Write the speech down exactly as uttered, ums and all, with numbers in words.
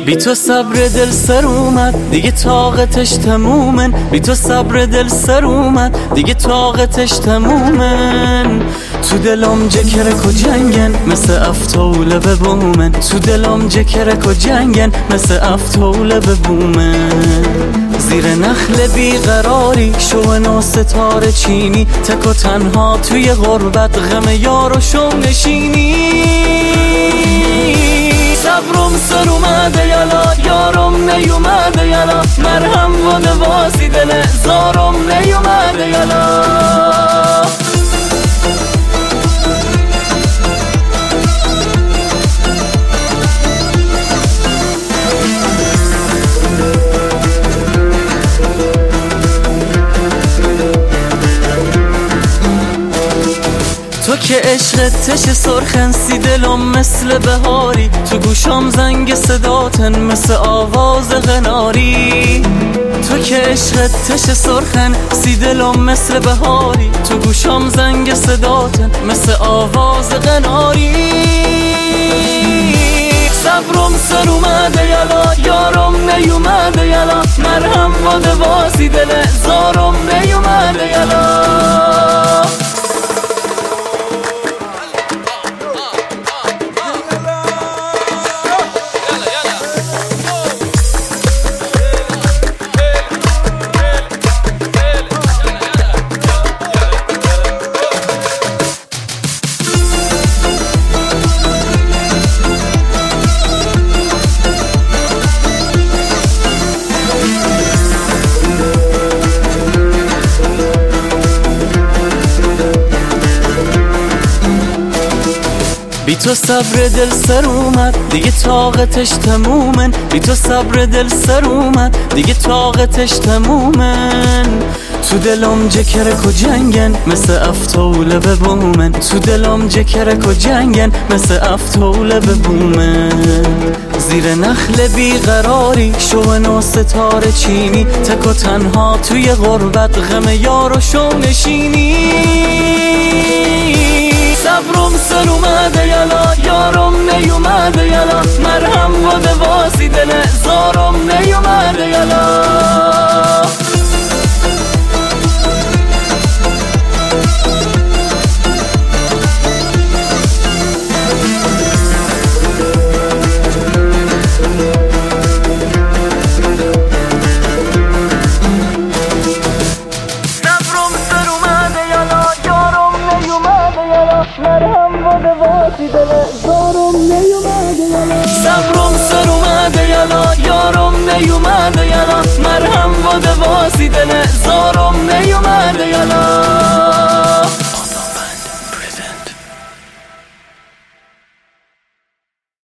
بی تو صبر دل سر اومد دیگه طاقتش تمومن، بی تو صبر دل سر اومد دیگه طاقتش تمومن. تو دلم جکرک و جنگن مثل افتوله به بومن، تو دلم جکرک و جنگن مثل افتوله به بومن. زیر نخل بیقراری شو نو ستاره چینی، تک و تنها توی غربت غم یار و شو نشینی. صبرم سر اومده یلا یارم نیومده یلا، مرهم و نواسی دل زارم نیومده یلا. تو که عشقت تش سرخن سی دلم مثل بهاری، تو گوشام زنگ صداتن مثل آواز غناری. تو که عشقت تش سرخن سی دلم مثل بهاری، تو گوشام زنگ صداتن مثل آواز غناری. صبرم سر اومده یلا یارم نیومده یلا، مرهم و دواسی دل زارم نیومده یلا. بی تو صبر دل سر اومد دیگه طاقتش تمومن، بی تو صبر دل سر اومد دیگه طاقتش تمومن. تو دلم جکرک و جنگن مثل افتوله به بومن، تو دلم جکرک و جنگن مثل افتوله به بومن. زیر نخل بیقراری شو نو ستاره چینی، تک و تنها توی غربت غم یار و شو نشینی. صبرم سر اومده یلا یارم